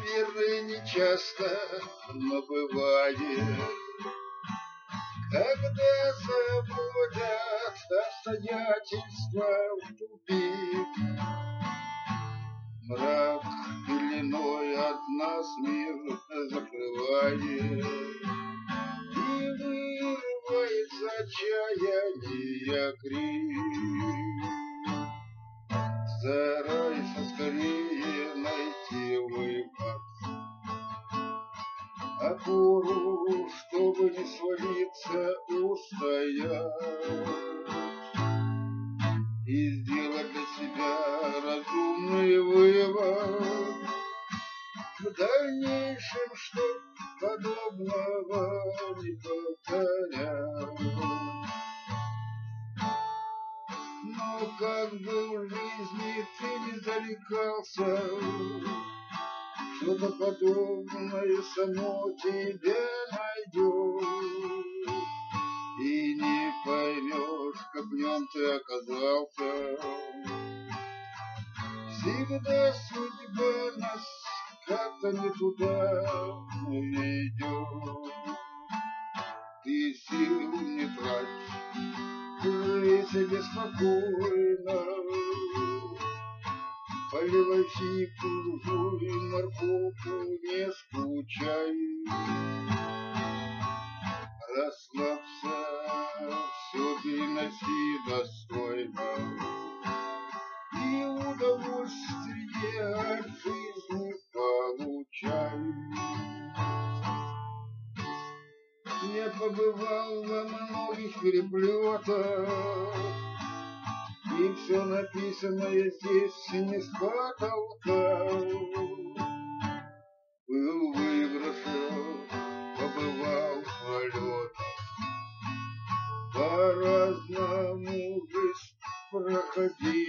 наверное, не часто, но бывает, когда заводят обстоятельства в тупик. Мрак пеленой от нас мир закрывает, и вырывается отчаяние крик. Старайся скорее найти выход, опору, чтобы не свалиться, устоять и сделать для себя разумный вывод в дальнейшем, чтоб подобного не повторять. Но как бы в жизни ты не зарекался, что-то подобное само тебя найдет, и не поймешь, как в нем ты оказался. Всегда судьба нас как-то не туда ведет. Ты сил не трать, живи себе спокойно, поливай фигу, жуй морковку, не скучай. Расслабься, все переноси достойно, и удовольствие от жизни получай. Я побывал во многих переплетах, и все написанное здесь не с потолка. Был в выигрыше, побывал в полетах, по-разному жизнь проходила.